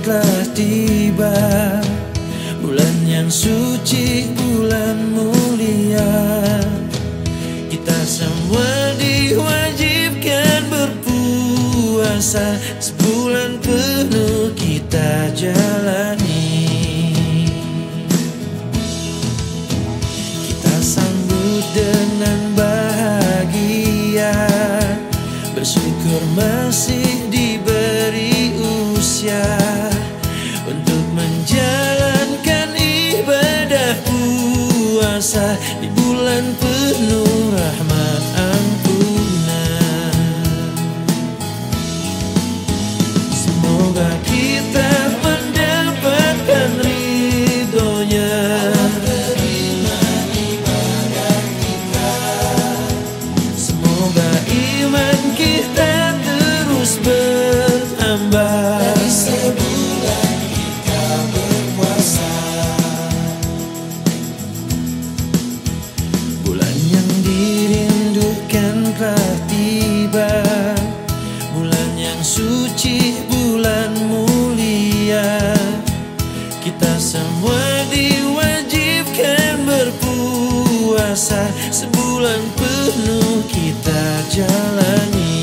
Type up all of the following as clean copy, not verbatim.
telah tiba, bulan yang suci, bulan mulia. Kita semua diwajibkan berpuasa, sebulan penuh kita jalani. Kita sambut dengan bahagia, bersyukur masih diberi usia untuk menjalankan ibadah puasa di bulan penuh rahmat ampunan. Semoga kita mendapatkan ridhonya, terima ibadah kita. Semoga iman kita terus bertambah dari sebulan kita berpuasa. Bulan yang dirindukan telah tiba, bulan yang suci, bulan mulia. Kita semua diwajibkan berpuasa, sebulan penuh kita jalani.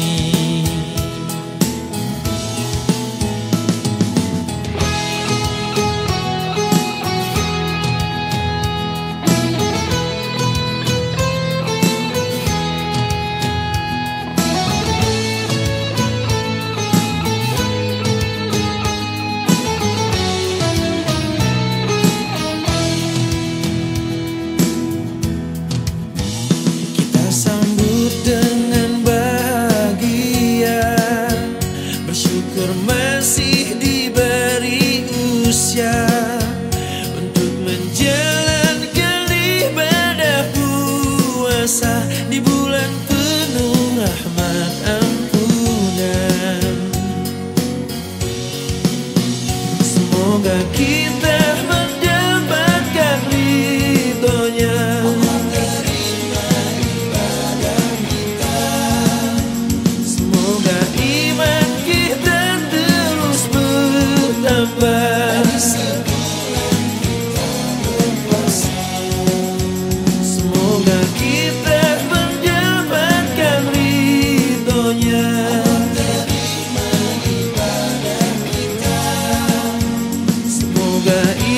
Sambut dengan bahagia, bersyukur masih diberi usia untuk menjalankan ibadah puasa di bulan penuh rahmat ampunan. Semoga kita mendapatkan ridhonya, dari sebulan kita berpuasa. Semoga kita mendapatkan ridhonya, terima ibadah kita. Semoga